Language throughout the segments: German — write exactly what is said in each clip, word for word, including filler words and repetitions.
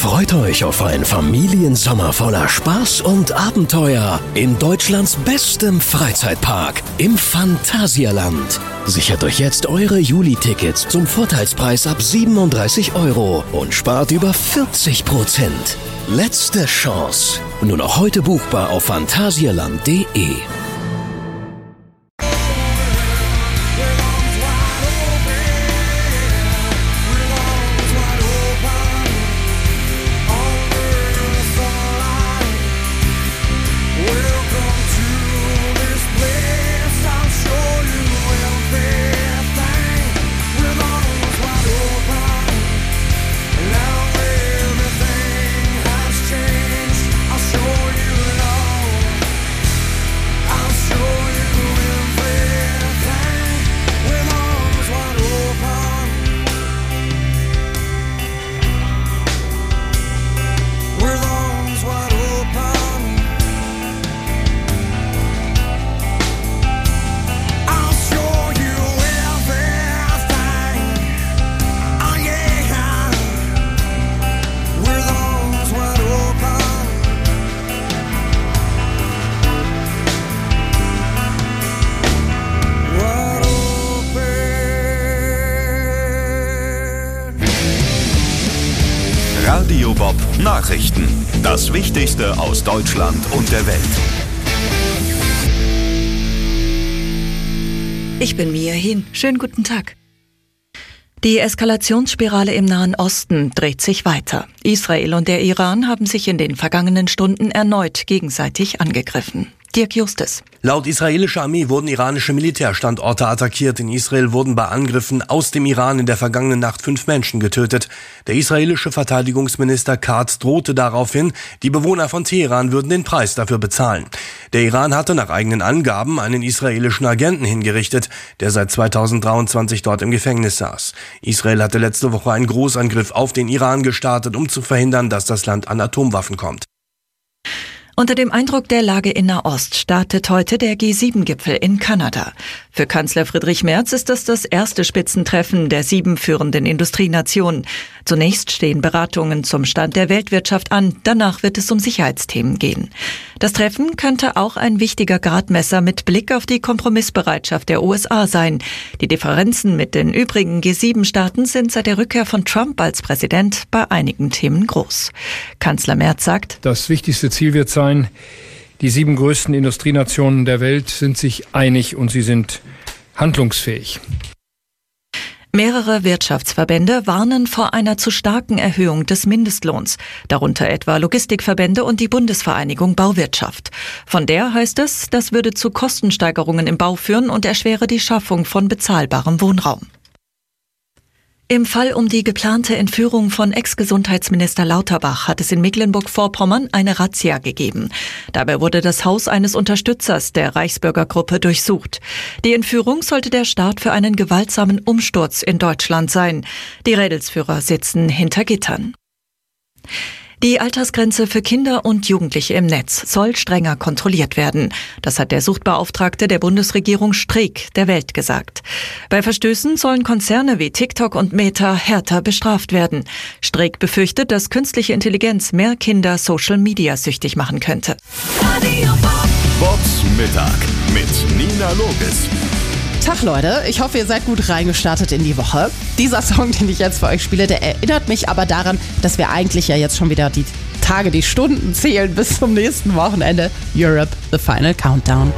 Freut euch auf einen Familiensommer voller Spaß und Abenteuer in Deutschlands bestem Freizeitpark im Phantasialand. Sichert euch jetzt eure Juli-Tickets zum Vorteilspreis ab siebenunddreißig Euro und spart über vierzig Prozent. Letzte Chance. Nur noch heute buchbar auf phantasialand punkt de. Radio Bob Nachrichten. Das Wichtigste aus Deutschland und der Welt. Ich bin Mia Hin. Schönen guten Tag. Die Eskalationsspirale im Nahen Osten dreht sich weiter. Israel und der Iran haben sich in den vergangenen Stunden erneut gegenseitig angegriffen. Dirk Justus. Laut israelischer Armee wurden iranische Militärstandorte attackiert. In Israel wurden bei Angriffen aus dem Iran in der vergangenen Nacht fünf Menschen getötet. Der israelische Verteidigungsminister Katz drohte daraufhin, die Bewohner von Teheran würden den Preis dafür bezahlen. Der Iran hatte nach eigenen Angaben einen israelischen Agenten hingerichtet, der seit zweitausenddreiundzwanzig dort im Gefängnis saß. Israel hatte letzte Woche einen Großangriff auf den Iran gestartet, um zu verhindern, dass das Land an Atomwaffen kommt. Unter dem Eindruck der Lage in Nahost startet heute der G sieben Gipfel in Kanada. Für Kanzler Friedrich Merz ist das das erste Spitzentreffen der sieben führenden Industrienationen. Zunächst stehen Beratungen zum Stand der Weltwirtschaft an, danach wird es um Sicherheitsthemen gehen. Das Treffen könnte auch ein wichtiger Gradmesser mit Blick auf die Kompromissbereitschaft der U S A sein. Die Differenzen mit den übrigen G sieben Staaten sind seit der Rückkehr von Trump als Präsident bei einigen Themen groß. Kanzler Merz sagt: Das wichtigste Ziel wird sein, die sieben größten Industrienationen der Welt sind sich einig und sie sind handlungsfähig. Mehrere Wirtschaftsverbände warnen vor einer zu starken Erhöhung des Mindestlohns, darunter etwa Logistikverbände und die Bundesvereinigung Bauwirtschaft. Von der heißt es, das würde zu Kostensteigerungen im Bau führen und erschwere die Schaffung von bezahlbarem Wohnraum. Im Fall um die geplante Entführung von Ex-Gesundheitsminister Lauterbach hat es in Mecklenburg-Vorpommern eine Razzia gegeben. Dabei wurde das Haus eines Unterstützers der Reichsbürgergruppe durchsucht. Die Entführung sollte der Start für einen gewaltsamen Umsturz in Deutschland sein. Die Rädelsführer sitzen hinter Gittern. Die Altersgrenze für Kinder und Jugendliche im Netz soll strenger kontrolliert werden. Das hat der Suchtbeauftragte der Bundesregierung Streeck der Welt gesagt. Bei Verstößen sollen Konzerne wie TikTok und Meta härter bestraft werden. Streeck befürchtet, dass künstliche Intelligenz mehr Kinder Social-Media-süchtig machen könnte. Bobs Mittag mit Nina Logis. Tag Leute, ich hoffe, ihr seid gut reingestartet in die Woche. Dieser Song, den ich jetzt für euch spiele, der erinnert mich aber daran, dass wir eigentlich ja jetzt schon wieder die Tage, die Stunden zählen bis zum nächsten Wochenende. Europe, the Final Countdown.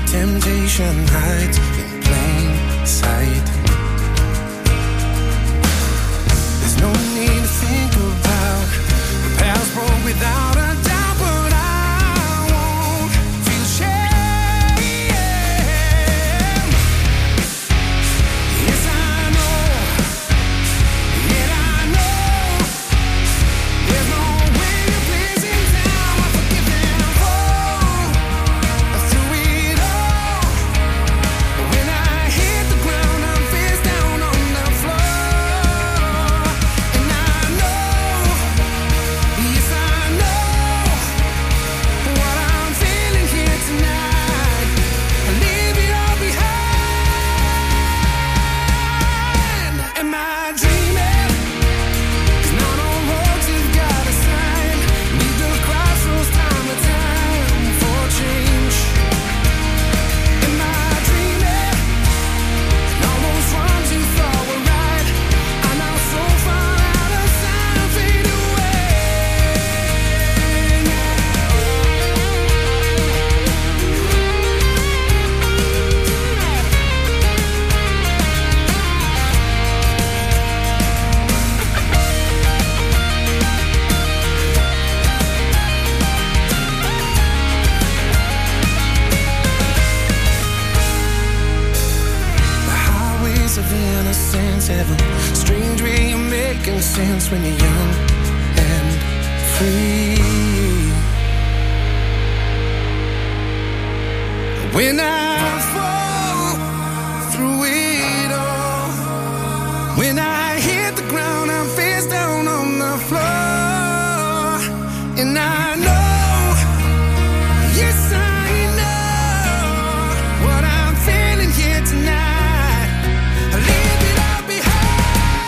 temptation hides in plain sight. There's no need to think about the past broke without a doubt, but I won't feel shame. Yes, I know, yet I know there's no way to please him now. I forgive them all through it all. When I hit the ground, I'm face down on the floor, and I know, yes I know what I'm feeling here tonight. I leave it all behind. Am I dreaming? 'Cause not all roads have got a sign. Need the crossroads time to time for change. Am I dreaming? And all those wrongs you thought were right are now so far out of sight, fade away. The highways of innocence have a strange way of making sense when you're young and free. When I fall through it all, when I hit the ground, I'm face down on the floor, and I know, yes I know what I'm feeling here tonight. I leave it all behind.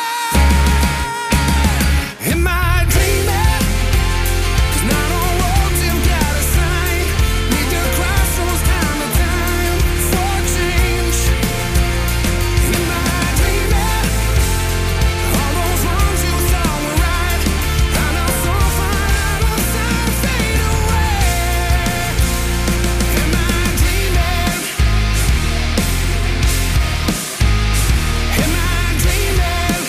Am I dreaming? 'Cause not all roads have got a sign. Need the crossroads time to time for change. Am I dreaming? All those wrongs you thought were right are now so far out of sight, fade away. Am I dreaming? Am I dreaming?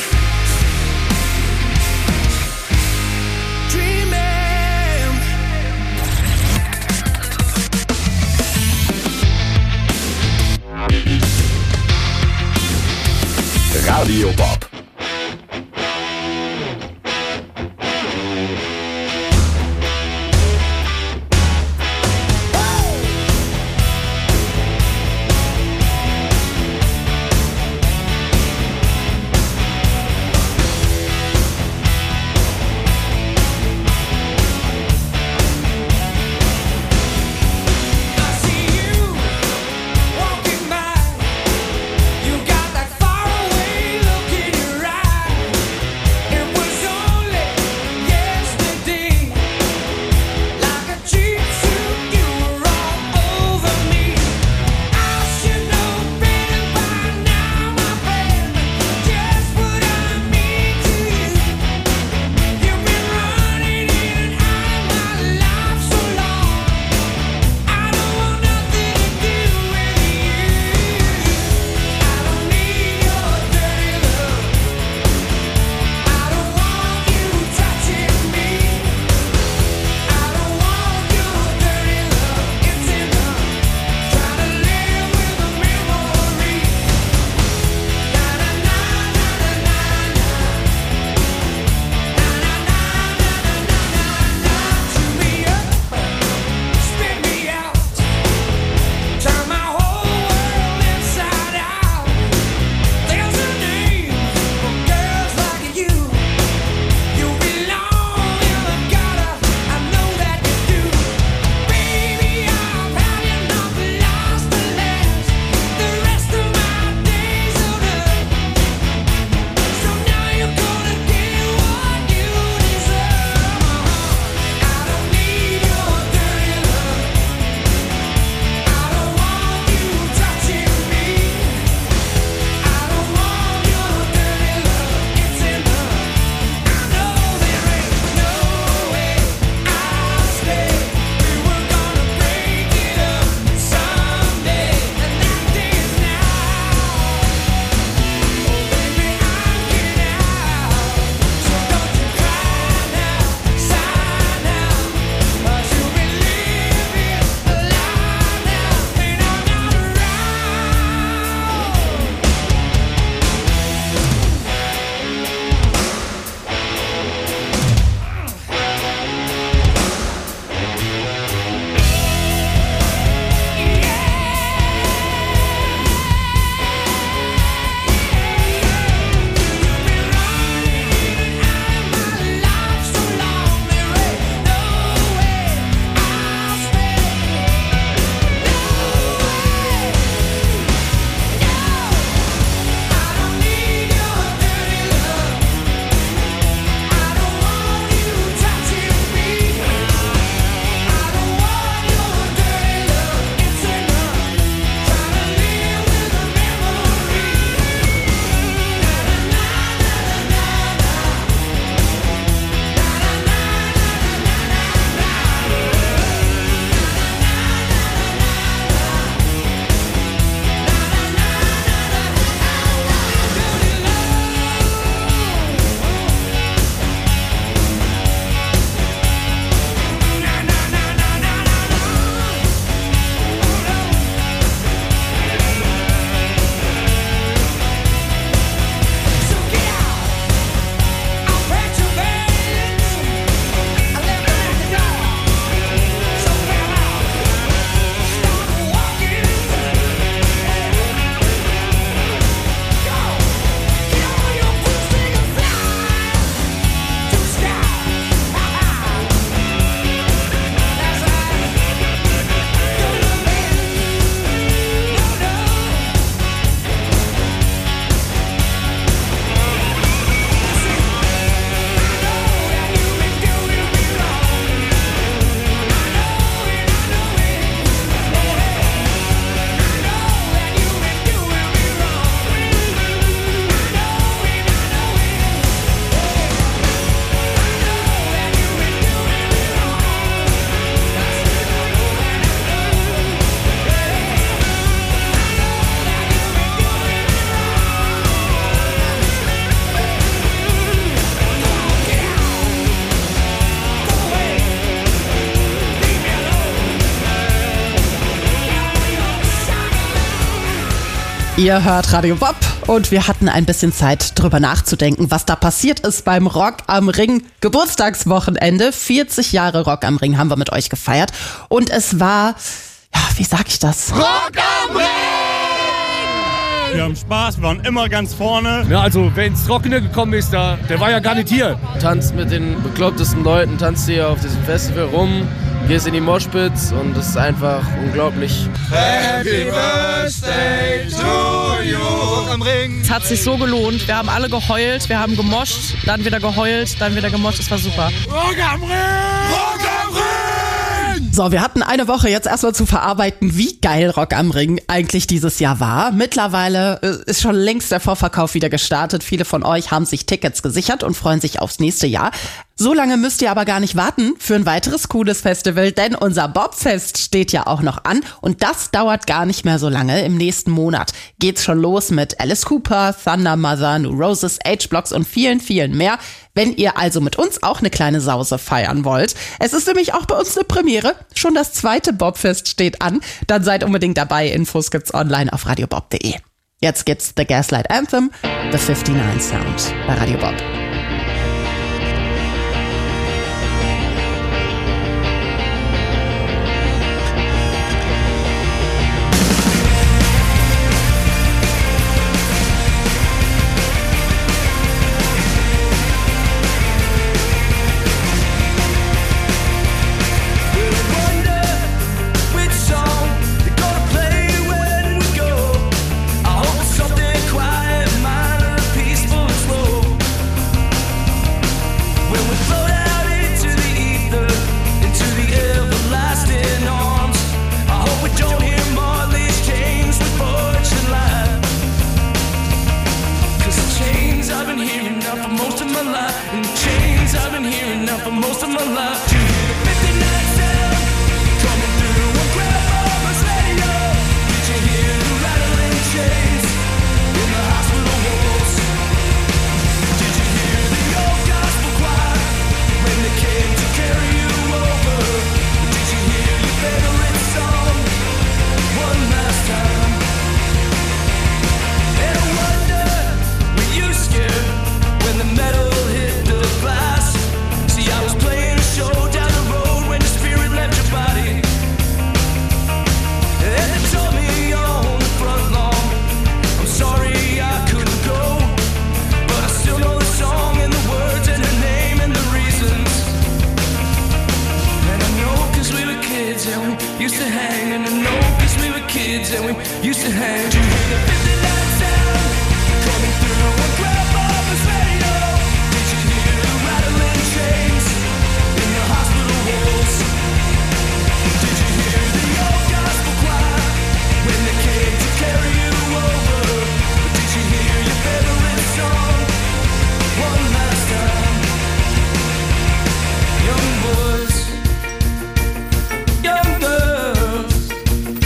Dreaming. Radio Bob. I see you walking by. You got that faraway look in your Ihr hört Radio Bob und wir hatten ein bisschen Zeit, drüber nachzudenken, was da passiert ist beim Rock am Ring Geburtstagswochenende. vierzig Jahre Rock am Ring haben wir mit euch gefeiert und es war, ja, wie sag ich das? Rock am Ring! Wir haben Spaß, wir waren immer ganz vorne. Ja, also wer ins Trockene gekommen ist, da, der war ja gar nicht hier. Tanzt mit den beklopptesten Leuten, tanzt hier auf diesem Festival rum, gehst in die Moshpits und es ist einfach unglaublich. Happy Birthday to you! Rock am Ring! Es hat sich so gelohnt. Wir haben alle geheult, wir haben gemoscht, dann wieder geheult, dann wieder gemoscht. Es war super. Rock am Ring! Rock am Ring! So, wir hatten eine Woche jetzt erstmal zu verarbeiten, wie geil Rock am Ring eigentlich dieses Jahr war. Mittlerweile äh, ist schon längst der Vorverkauf wieder gestartet. Viele von euch haben sich Tickets gesichert und freuen sich aufs nächste Jahr. So lange müsst ihr aber gar nicht warten für ein weiteres cooles Festival, denn unser Bobfest steht ja auch noch an und das dauert gar nicht mehr so lange. Im nächsten Monat geht's schon los mit Alice Cooper, Thunder Mother, New Roses, H-Blocks und vielen, vielen mehr. Wenn ihr also mit uns auch eine kleine Sause feiern wollt. Es ist nämlich auch bei uns eine Premiere. Schon das zweite Bobfest steht an. Dann seid unbedingt dabei. Infos gibt's online auf radiobob punkt de. Jetzt gibt's The Gaslight Anthem, The fifty-nine Sound bei Radio Bob.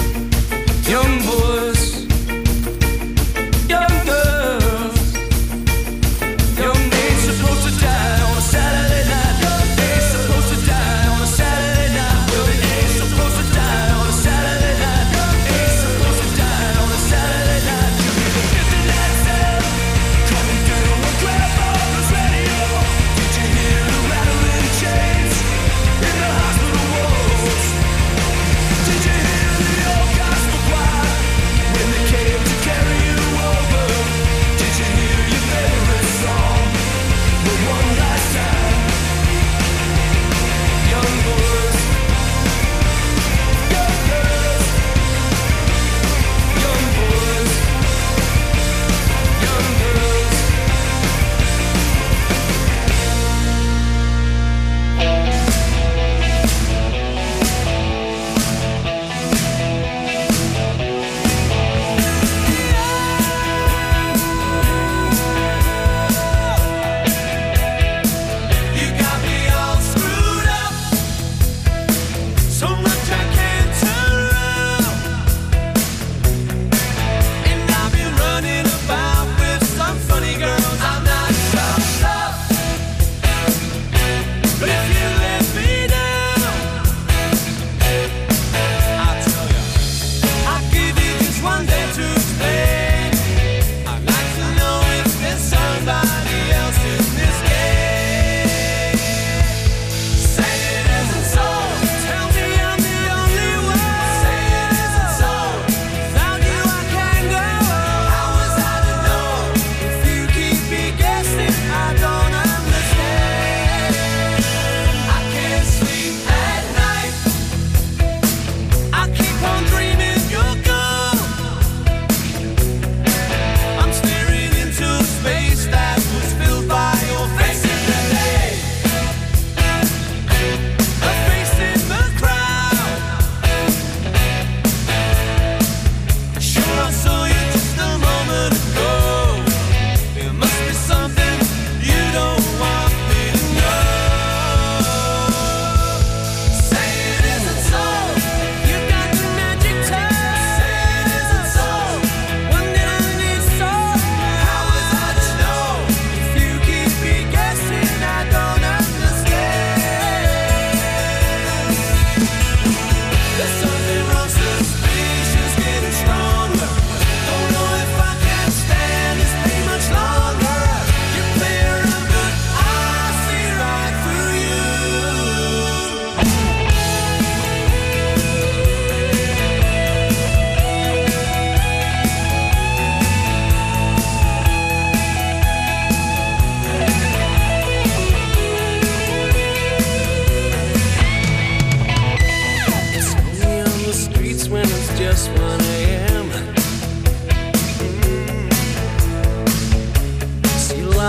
Young boys, young girls.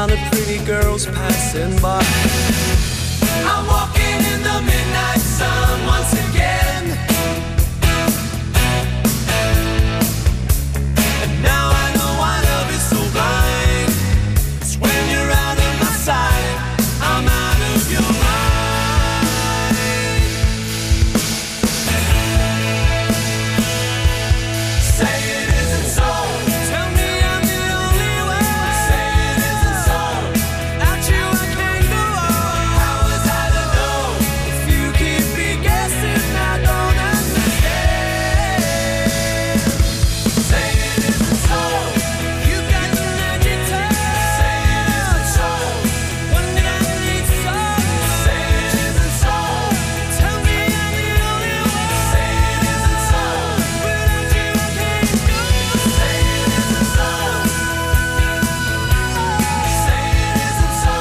sound of pretty girls passing by. I'm walking in the midnight sun once again. And now I know why love is so blind. It's when you're out of my sight, I'm out of your mind. Say it isn't so. Tell me I'm the only one. Say it isn't so. Without you I can't go on. How was I to know? If you keep me guessing, I don't understand. Say it isn't so. You got the magic touch. Say it isn't so. One day I need some. Say it isn't so. Tell me I'm the only one. Say it isn't so. Without you I can't go. Say it isn't so. Say it isn't so.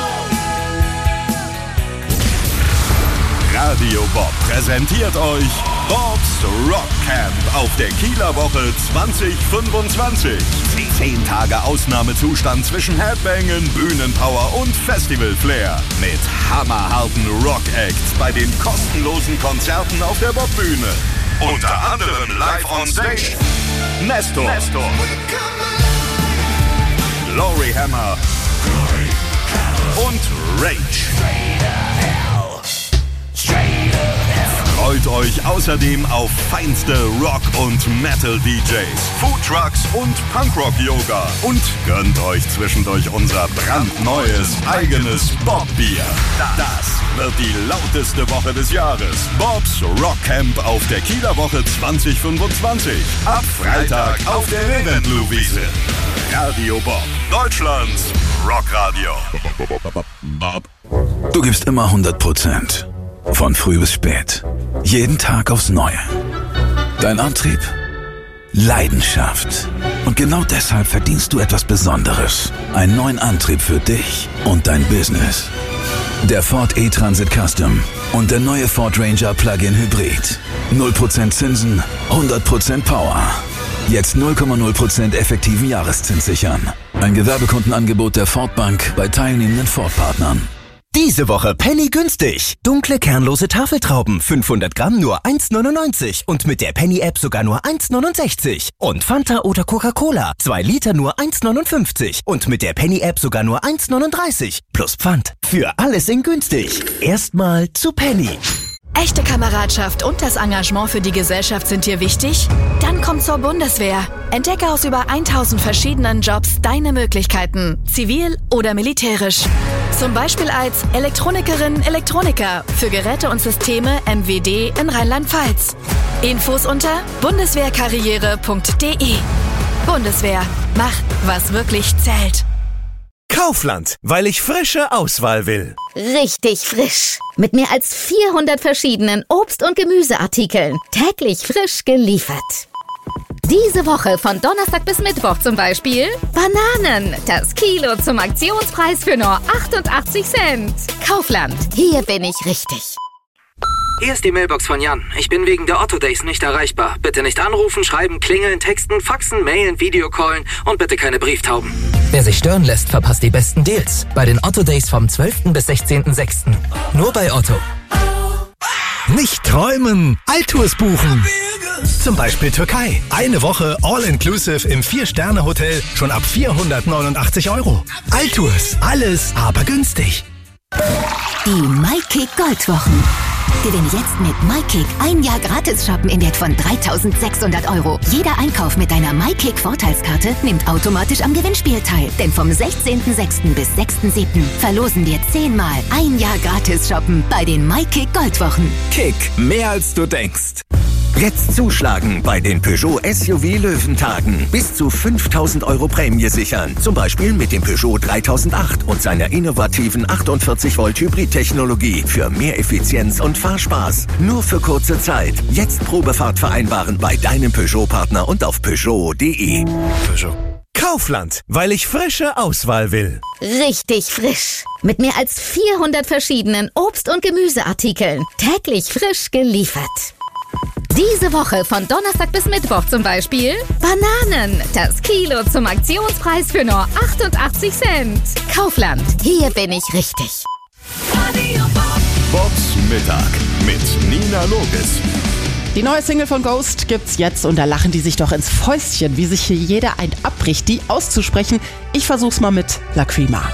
Radio Bob präsentiert euch Bobs Rock Camp auf der Kieler Woche zwanzig fünfundzwanzig. Zehn Tage Ausnahmezustand zwischen Headbangen, Bühnenpower und Festival-Flair. Mit hammerharten Rock-Acts bei den kostenlosen Konzerten auf der Bob-Bühne. Unter anderem live on stage Nestor, Nestor. Glory Hammer und Rage. Freut euch außerdem auf feinste Rock- und Metal-D Js, Foodtrucks und Punkrock-Yoga. Und gönnt euch zwischendurch unser brandneues eigenes Bob-Bier. Das wird die lauteste Woche des Jahres. Bobs Rock Camp auf der Kieler Woche zwanzig fünfundzwanzig. Ab Freitag auf der Reventlow-Wiese. Radio Bob, Deutschlands Rockradio. Bob. Du gibst immer hundert Prozent. Von früh bis spät. Jeden Tag aufs Neue. Dein Antrieb? Leidenschaft. Und genau deshalb verdienst du etwas Besonderes. Einen neuen Antrieb für dich und dein Business. Der Ford E-Transit Custom und der neue Ford Ranger Plug-in Hybrid. null Prozent Zinsen, hundert Prozent Power. Jetzt null Komma null Prozent effektiven Jahreszins sichern. Ein Gewerbekundenangebot der Ford Bank bei teilnehmenden Ford-Partnern. Diese Woche Penny günstig. Dunkle kernlose Tafeltrauben, fünfhundert Gramm nur eins neunundneunzig und mit der Penny-App sogar nur eins neunundsechzig. Und Fanta oder Coca-Cola, zwei Liter nur eins neunundfünfzig und mit der Penny-App sogar nur eins neununddreißig. Plus Pfand. Für alles in günstig. Erstmal zu Penny. Echte Kameradschaft und das Engagement für die Gesellschaft sind dir wichtig? Dann komm zur Bundeswehr. Entdecke aus über tausend verschiedenen Jobs deine Möglichkeiten, zivil oder militärisch. Zum Beispiel als Elektronikerin, Elektroniker für Geräte und Systeme M W D in Rheinland-Pfalz. Infos unter bundeswehrkarriere punkt de. Bundeswehr, mach, was wirklich zählt. Kaufland, weil ich frische Auswahl will. Richtig frisch. Mit mehr als vierhundert verschiedenen Obst- und Gemüseartikeln. Täglich frisch geliefert. Diese Woche von Donnerstag bis Mittwoch zum Beispiel Bananen. Das Kilo zum Aktionspreis für nur achtundachtzig Cent. Kaufland. Hier bin ich richtig. Hier ist die Mailbox von Jan. Ich bin wegen der Otto Days nicht erreichbar. Bitte nicht anrufen, schreiben, klingeln, texten, faxen, mailen, Videocallen und bitte keine Brieftauben. Wer sich stören lässt, verpasst die besten Deals. Bei den Otto Days vom zwölften bis sechzehnten sechsten Nur bei Otto. Nicht träumen, Altours buchen. Zum Beispiel Türkei. Eine Woche All-Inclusive im vier-Sterne-Hotel schon ab vierhundertneunundachtzig Euro. Altours, alles aber günstig. Die MyKick Goldwochen. Gewinne jetzt mit MyKick ein Jahr gratis shoppen in Wert von dreitausendsechshundert Euro. Jeder Einkauf mit deiner MyKick Vorteilskarte nimmt automatisch am Gewinnspiel teil. Denn vom sechzehnten sechsten bis sechsten siebten verlosen wir zehnmal ein Jahr gratis shoppen bei den MyKick Goldwochen. Kick, mehr als du denkst. Jetzt zuschlagen bei den Peugeot S U V Löwentagen. Bis zu fünftausend Euro Prämie sichern. Zum Beispiel mit dem Peugeot dreitausendacht und seiner innovativen achtundvierzig Volt Hybrid-Technologie für mehr Effizienz und Fahrspaß. Nur für kurze Zeit. Jetzt Probefahrt vereinbaren bei deinem Peugeot-Partner und auf Peugeot punkt de. Peugeot. Kaufland, weil ich frische Auswahl will. Richtig frisch. Mit mehr als vierhundert verschiedenen Obst- und Gemüseartikeln. Täglich frisch geliefert. Diese Woche von Donnerstag bis Mittwoch zum Beispiel Bananen, das Kilo zum Aktionspreis für nur achtundachtzig Cent. Kaufland, hier bin ich richtig. Bobs Mittag mit Nina Logis. Die neue Single von Ghost gibt's jetzt und da lachen die sich doch ins Fäustchen, wie sich hier jeder ein abbricht, die auszusprechen. Ich versuch's mal mit Lacrima.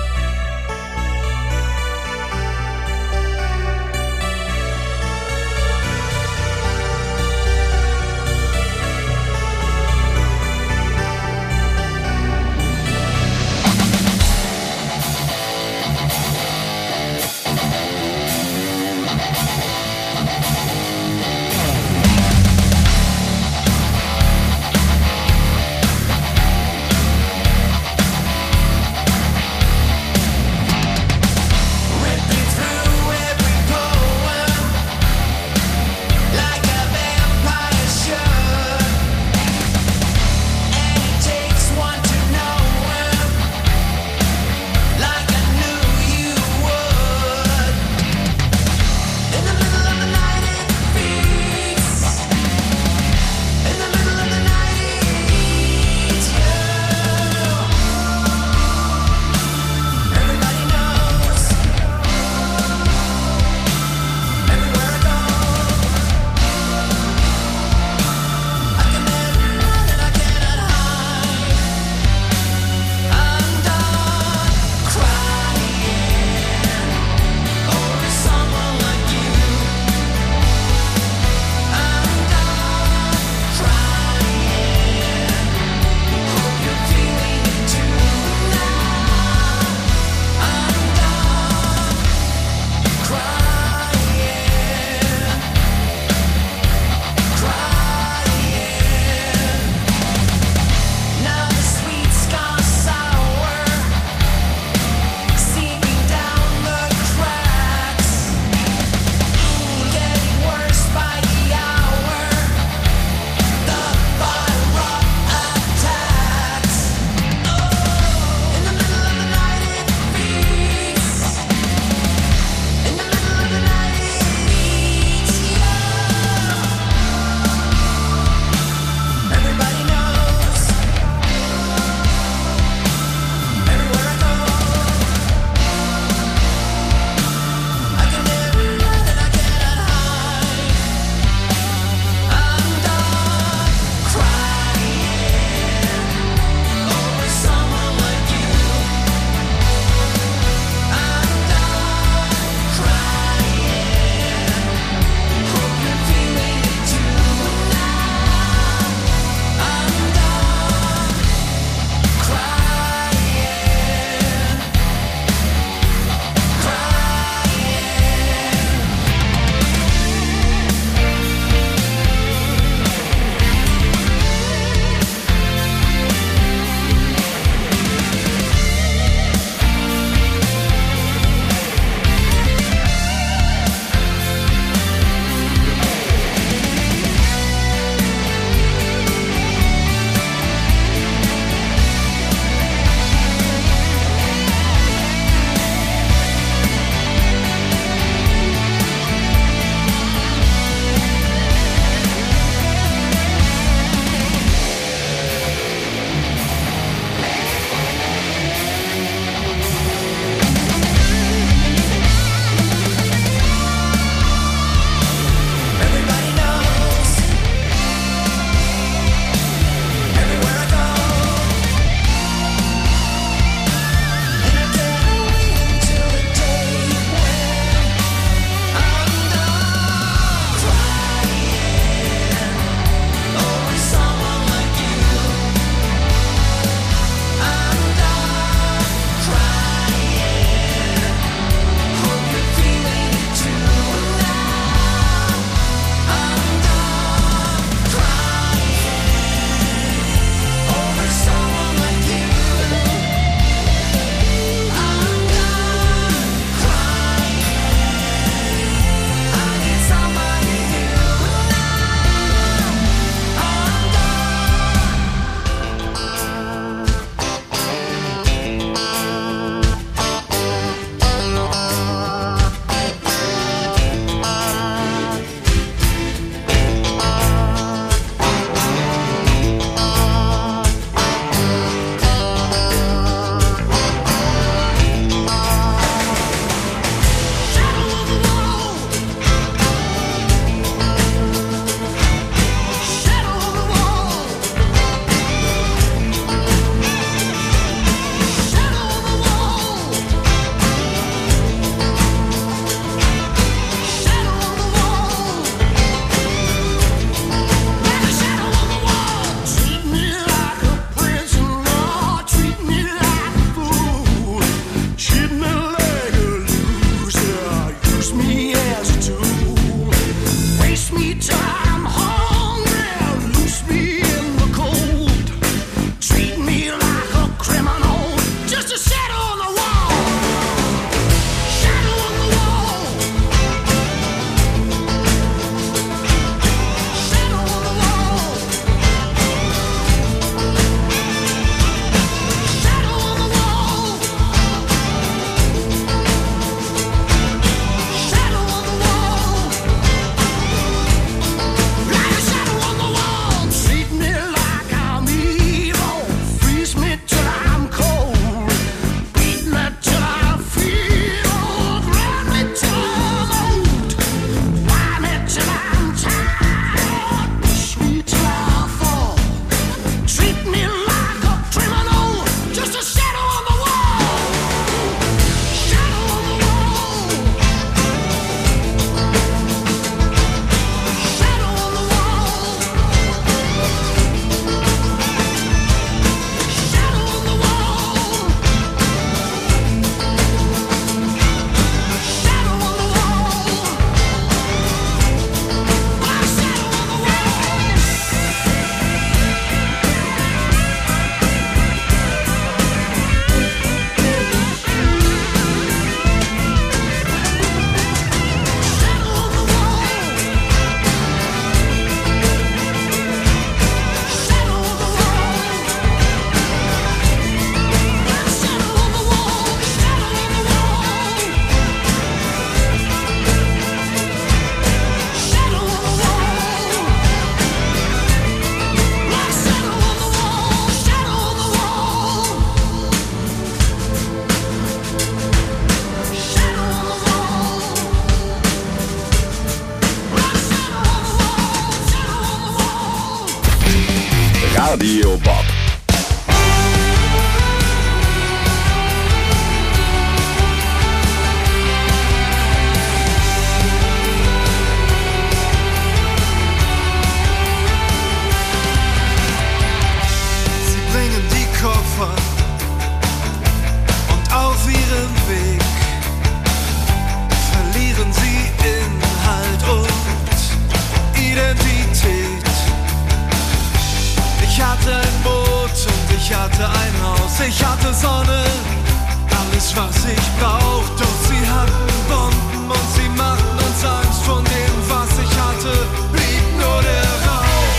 hatte ein Haus, ich hatte Sonne, alles was ich brauch. Doch sie hatten Bomben und sie machten uns Angst. Von dem was ich hatte, blieb nur der Rauch.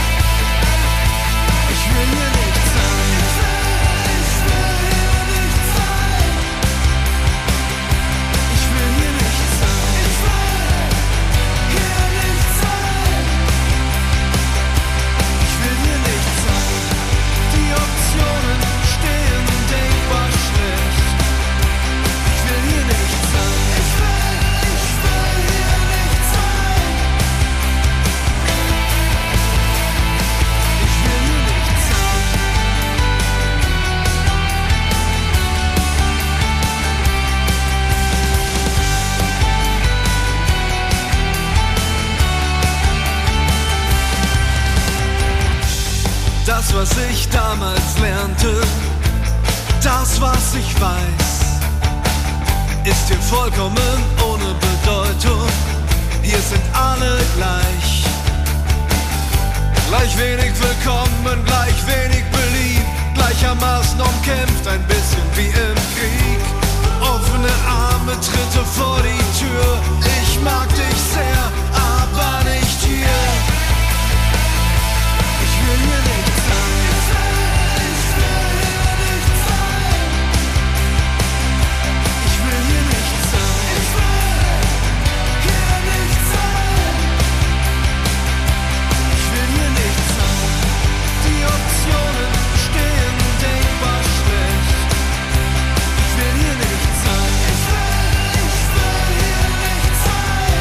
Ich will hier nicht sein. Ich will hier nicht sein. Ich will hier nicht sein. Ich will hier nicht sein. Ich will hier nicht sein. Die Optionen stehen denkbar schlecht. Ich will hier nicht sein. Ich will, ich will hier nicht sein. Ich will hier nicht sein. Das, was ich damals lernte, das, was ich weiß, ist hier vollkommen ohne Bedeutung. Hier sind alle gleich. Gleich wenig willkommen, gleich wenig beliebt, gleichermaßen umkämpft, ein bisschen wie im Krieg. Offene Arme, Tritte vor die Tür. Ich mag dich sehr, aber nicht hier. Ich will hier nicht sein. Ich will hier nicht sein. Ich will hier nicht sein. Ich will hier nicht sein. Ich will hier nicht sein. Die Optionen stehen denkbar schlecht. Ich will hier nicht sein. Ich will, ich will hier nicht sein.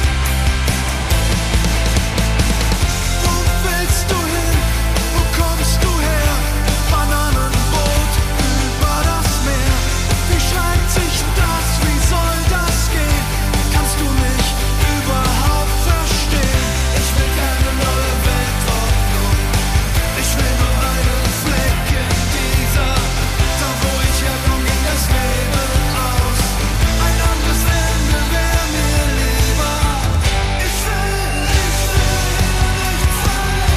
Wo willst du hin? Wo kommst du her? Bananenboot über das Meer. Wie schreibt sich das? Wie soll das gehen? Kannst du mich überhaupt verstehen? Ich will keine neue Weltordnung. Ich will nur einen Fleck in dieser. Da wo ich herkomme, ging das Leben aus. Ein anderes Ende wäre mir lieber. Ich will, ich will hier nicht sein.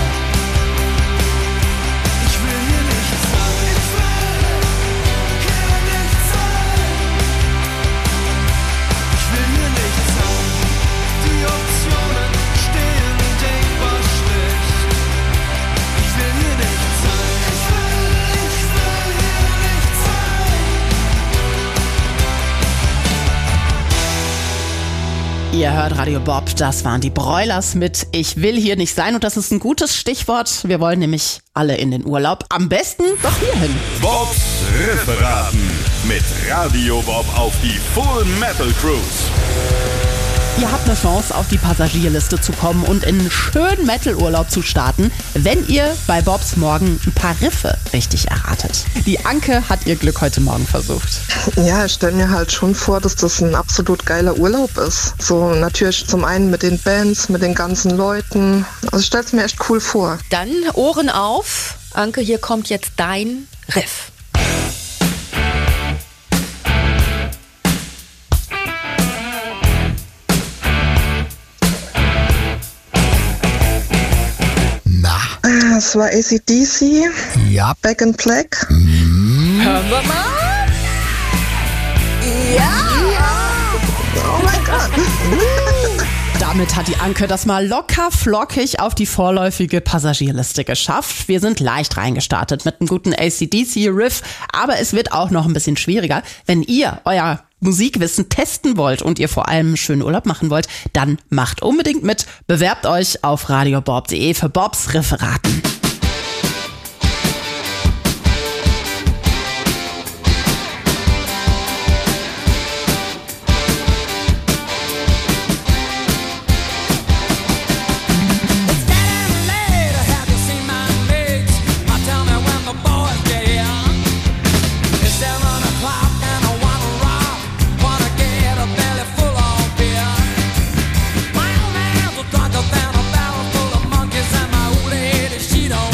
Ich will hier nicht sein. Ich will hier nicht sein. Ich will hier nicht sein. Die Optionen stehen denkbar schlecht. Ich will hier nicht sein. Ich will, ich will hier nicht sein. Ihr hört Radio Bob, das waren die Broilers mit Ich will hier nicht sein und das ist ein gutes Stichwort. Wir wollen nämlich alle in den Urlaub. Am besten doch hierhin. Bobs Rifferaten mit Radio Bob auf die Full Metal Cruise. Ihr habt eine Chance, auf die Passagierliste zu kommen und in einen schönen Metal-Urlaub zu starten, wenn ihr bei Bobs Morgen ein paar Riffe richtig erratet. Die Anke hat ihr Glück heute Morgen versucht. Ja, ich stelle mir halt schon vor, dass das ein absolut geiler Urlaub ist. So natürlich zum einen mit den Bands, mit den ganzen Leuten. Also ich stelle es mir echt cool vor. Dann Ohren auf. Anke, hier kommt jetzt dein Riff. Das war A C D C. Ja. Back in Black. Mhm. Hören wir mal. Ja. Oh mein Gott. Damit hat die Anke das mal locker flockig auf die vorläufige Passagierliste geschafft. Wir sind leicht reingestartet mit einem guten A C D C-Riff, aber es wird auch noch ein bisschen schwieriger. Wenn ihr euer Musikwissen testen wollt und ihr vor allem einen schönen Urlaub machen wollt, dann macht unbedingt mit. Bewerbt euch auf radiobob punkt de für Bobs Referaten. She don't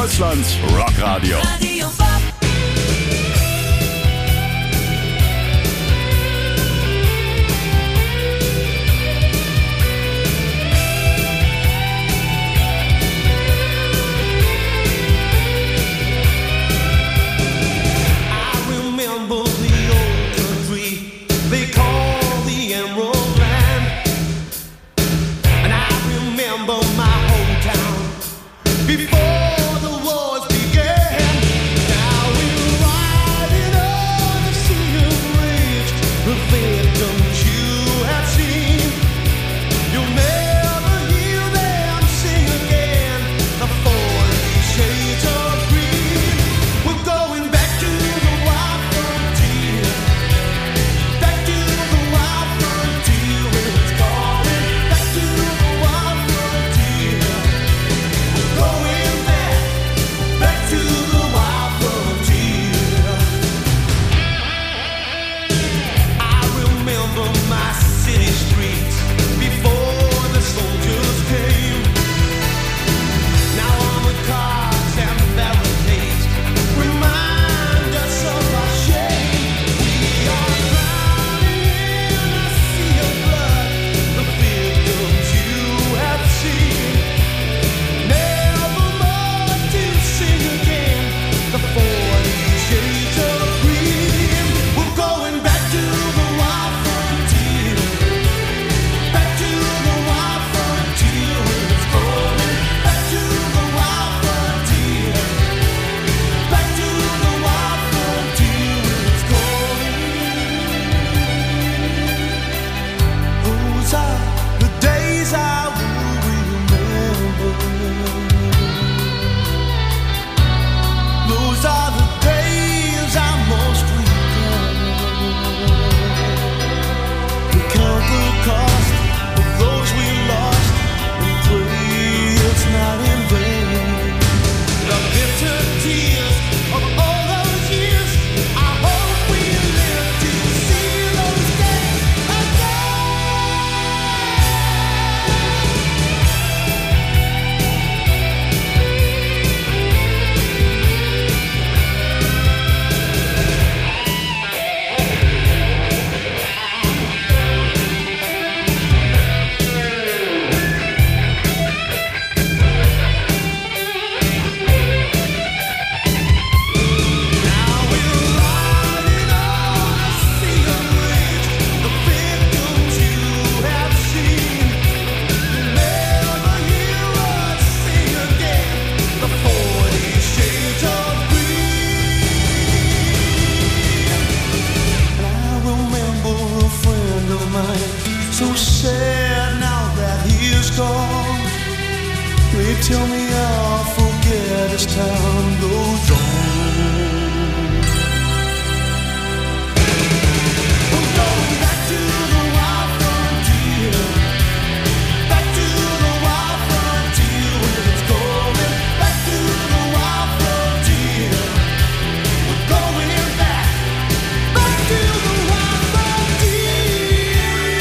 Deutschlands Rockradio. Radio Bob. Tell me I'll forget as time goes on. We're going back to the wild frontier, back to the wild frontier. It's going back to the wild frontier. We're going back, back to the wild frontier.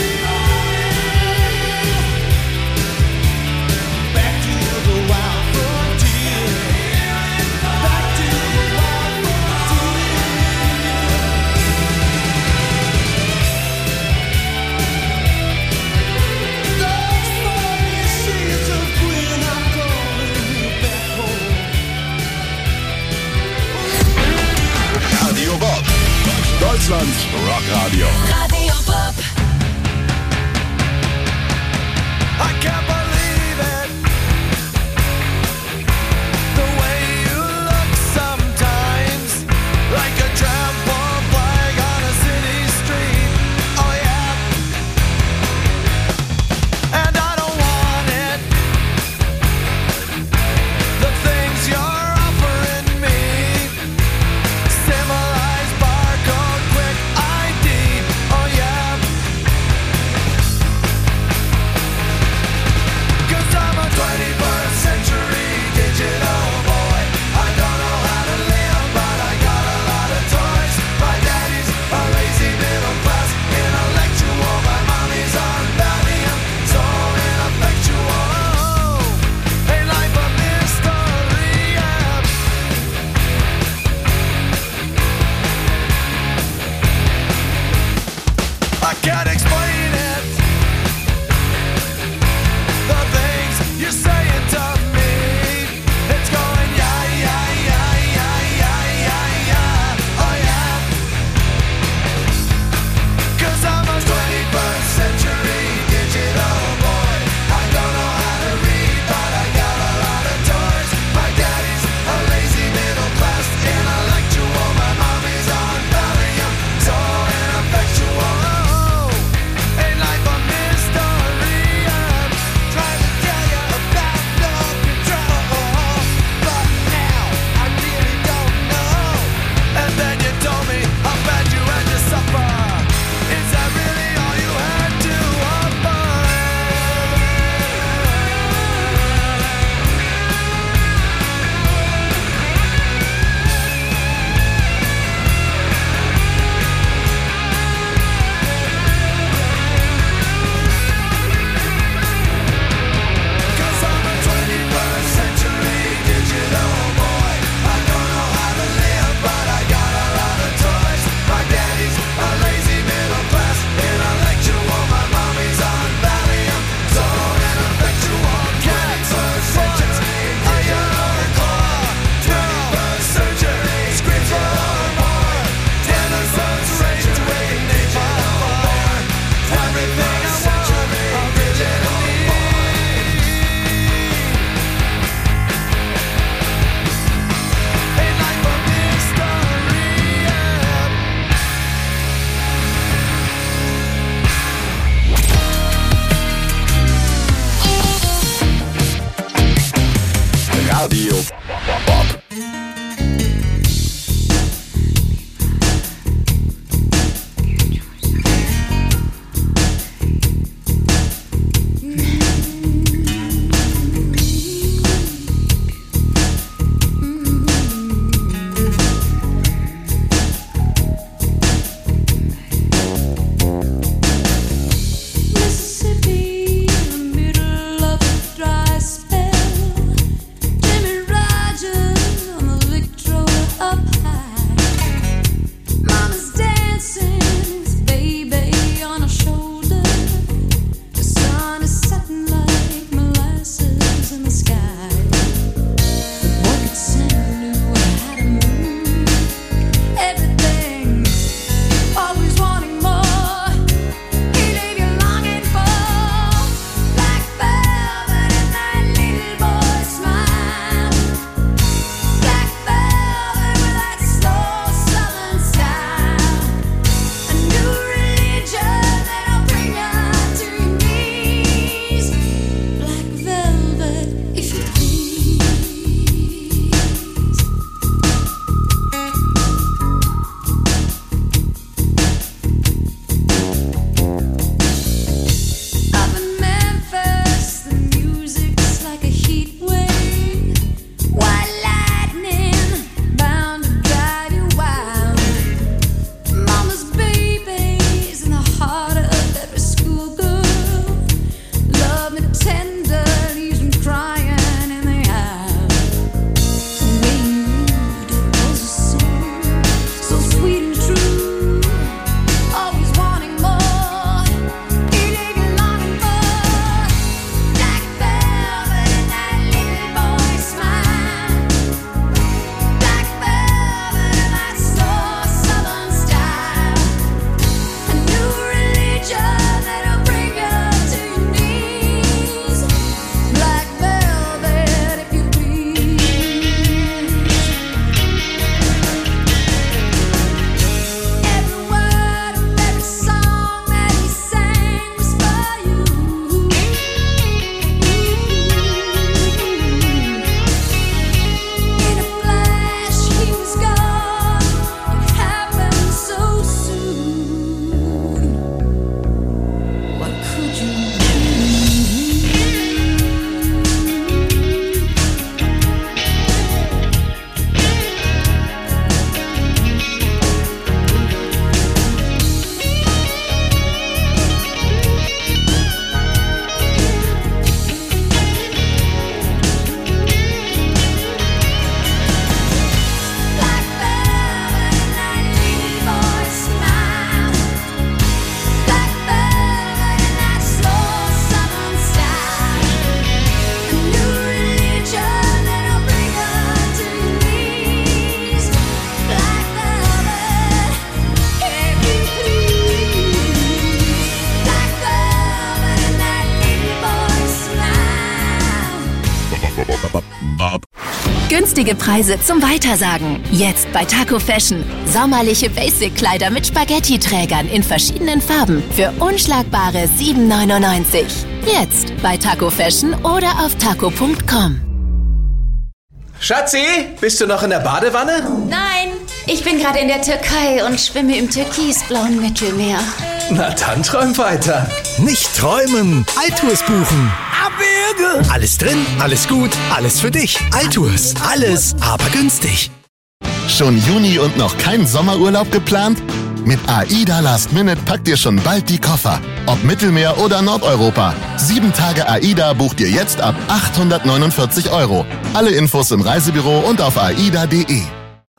Back to the wild frontier. Back to the wild frontier. Those forty shades of green are calling me back home. Radio Bob. Deutschlands Rockradio. Radio Bob. I can't believe it, the way you look sometimes, like a trampled flag on a city street. Oh yeah, and I don't want it. The things you're offering me symbolize barcode, quick I D. Oh yeah. can't explain it. The things you're saying to me, it's going yeah, yeah, yeah, yeah, yeah, yeah, yeah, oh yeah. 'Cause I'm a twenty-first century digital boy. I don't know how to read, but I got a lot of toys. My daddy's a lazy middle class intellectual. My mommy's on Valium, so ineffectual. Günstige Preise zum Weitersagen. Jetzt bei Taco Fashion. Sommerliche Basic-Kleider mit Spaghetti-Trägern in verschiedenen Farben für unschlagbare sieben neunundneunzig. Jetzt bei Taco Fashion oder auf taco punkt com. Schatzi, bist du noch in der Badewanne? Nein, ich bin gerade in der Türkei und schwimme im türkisblauen Mittelmeer. Na dann träum weiter. Nicht träumen, Altours buchen. Abwürge. Alles drin, alles gut, alles für dich. Altours, alles, aber günstig. Schon Juni und noch kein Sommerurlaub geplant? Mit AIDA Last Minute packt ihr schon bald die Koffer. Ob Mittelmeer oder Nordeuropa. Sieben Tage AIDA bucht ihr jetzt ab achthundertneunundvierzig Euro. Alle Infos im Reisebüro und auf aida punkt de.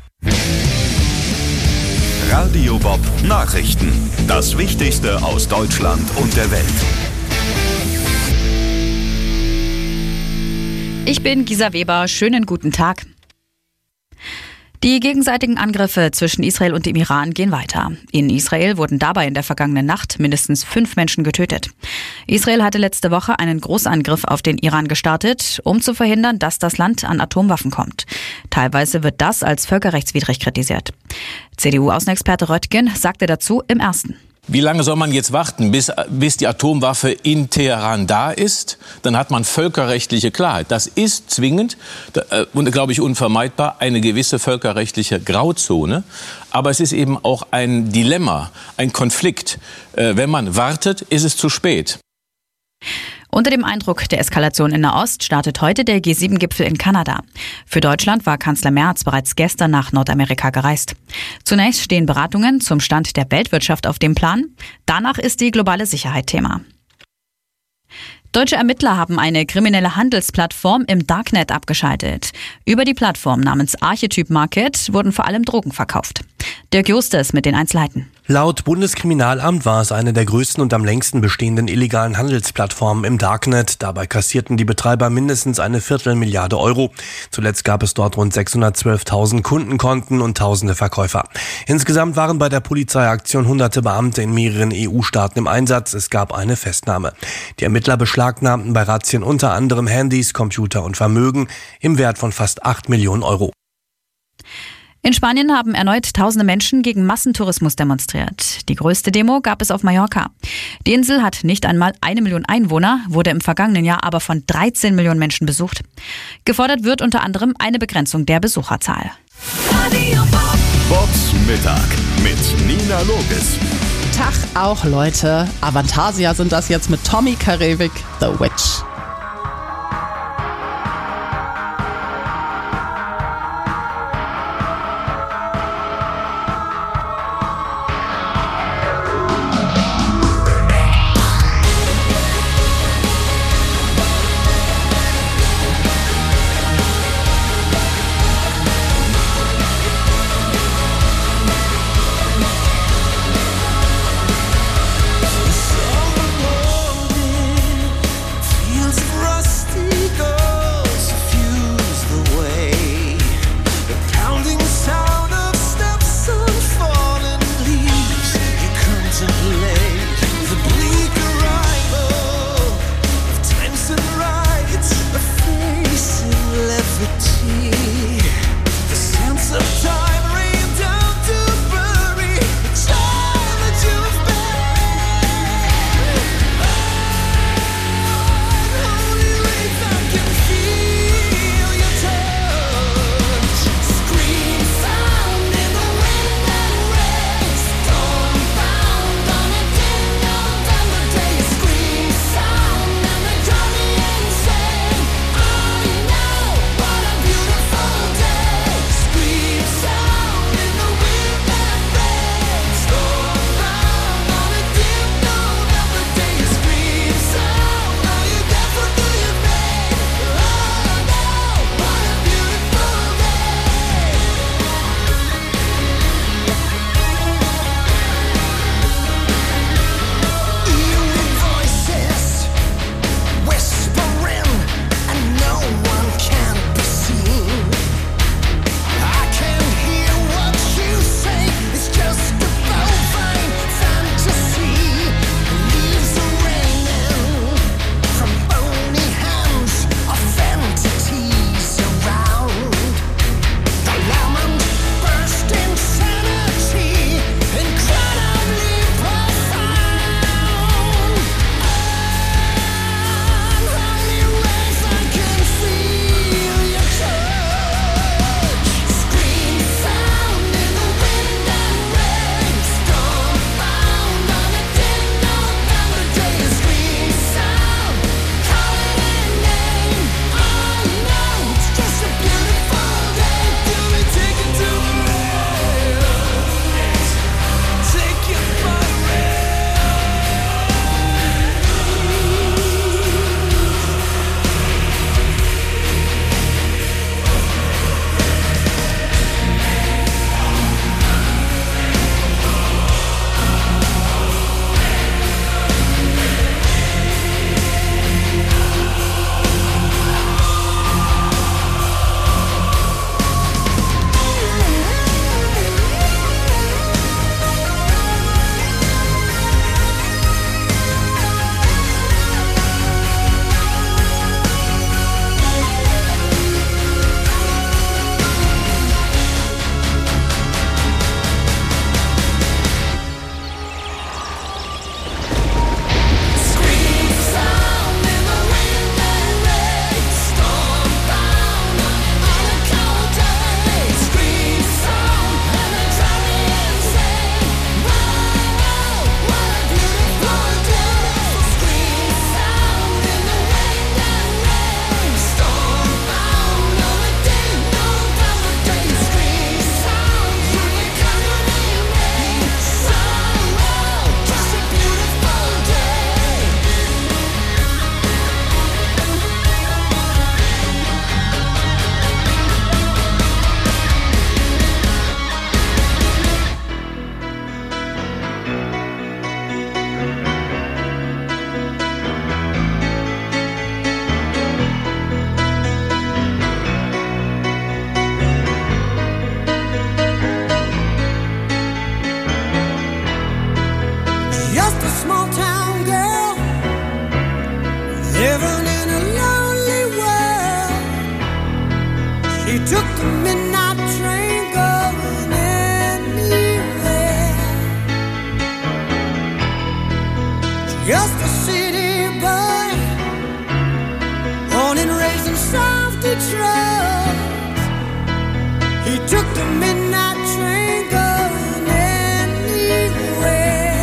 Radio Bob Nachrichten. Das Wichtigste aus Deutschland und der Welt. Ich bin Gisa Weber. Schönen guten Tag. Die gegenseitigen Angriffe zwischen Israel und dem Iran gehen weiter. In Israel wurden dabei in der vergangenen Nacht mindestens fünf Menschen getötet. Israel hatte letzte Woche einen Großangriff auf den Iran gestartet, um zu verhindern, dass das Land an Atomwaffen kommt. Teilweise wird das als völkerrechtswidrig kritisiert. C D U-Außenexperte Röttgen sagte dazu im Ersten: Wie lange soll man jetzt warten, bis, bis die Atomwaffe in Teheran da ist? Dann hat man völkerrechtliche Klarheit. Das ist zwingend und, glaube ich, unvermeidbar eine gewisse völkerrechtliche Grauzone. Aber es ist eben auch ein Dilemma, ein Konflikt. Wenn man wartet, ist es zu spät. Unter dem Eindruck der Eskalation in Nahost startet heute der G sieben Gipfel in Kanada. Für Deutschland war Kanzler Merz bereits gestern nach Nordamerika gereist. Zunächst stehen Beratungen zum Stand der Weltwirtschaft auf dem Plan. Danach ist die globale Sicherheit Thema. Deutsche Ermittler haben eine kriminelle Handelsplattform im Darknet abgeschaltet. Über die Plattform namens Archetyp Market wurden vor allem Drogen verkauft. Dirk Justes mit den Einzelheiten. Laut Bundeskriminalamt war es eine der größten und am längsten bestehenden illegalen Handelsplattformen im Darknet. Dabei kassierten die Betreiber mindestens eine Viertelmilliarde Euro. Zuletzt gab es dort rund sechshundertzwölftausend Kundenkonten und tausende Verkäufer. Insgesamt waren bei der Polizeiaktion hunderte Beamte in mehreren E U-Staaten im Einsatz. Es gab eine Festnahme. Die Ermittler beschlagnahmten bei Razzien unter anderem Handys, Computer und Vermögen im Wert von fast acht Millionen Euro. In Spanien haben erneut tausende Menschen gegen Massentourismus demonstriert. Die größte Demo gab es auf Mallorca. Die Insel hat nicht einmal eine Million Einwohner, wurde im vergangenen Jahr aber von dreizehn Millionen Menschen besucht. Gefordert wird unter anderem eine Begrenzung der Besucherzahl. Bobs Mittag mit Nina Logis. Tag auch, Leute. Avantasia sind das jetzt mit Tommy Karewik, The Witch. Feel Heaven in a lonely world. She took the midnight train going anywhere. Just a city boy, born and raised in South Detroit. He took the midnight train going anywhere.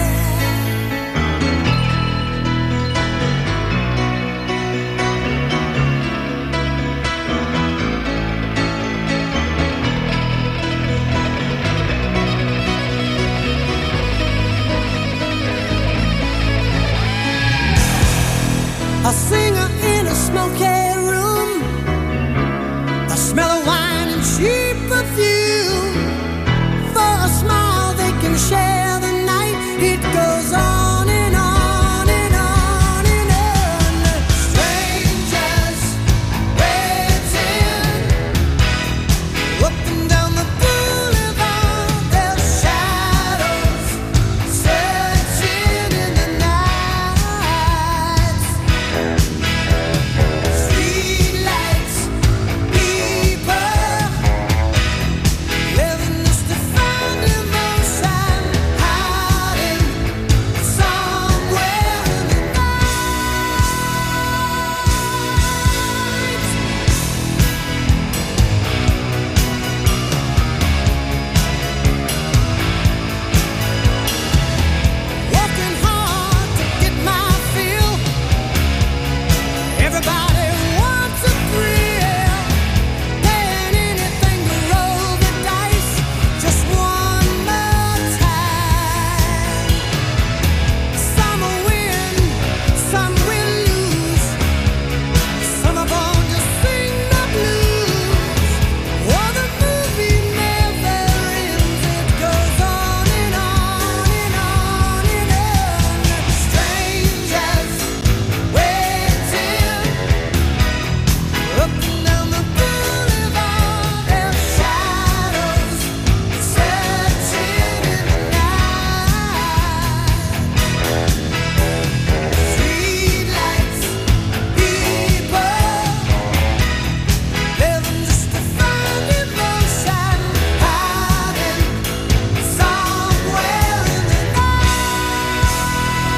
I see